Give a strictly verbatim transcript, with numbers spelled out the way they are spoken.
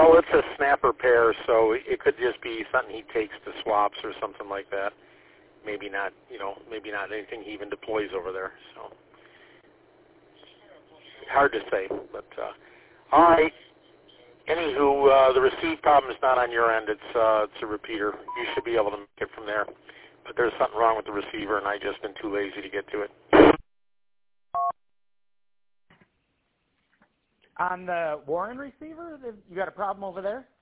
Well, it's a snapper pair, so it could just be something he takes to swaps or something like that. Maybe not, you know, maybe not anything he even deploys over there. So hard to say. But uh, all right. Anywho, uh, the receive problem is not on your end. It's uh, it's a repeater. You should be able to make it from there. But there's something wrong with the receiver, and I just been too lazy to get to it. On the Warren receiver, you got a problem over there?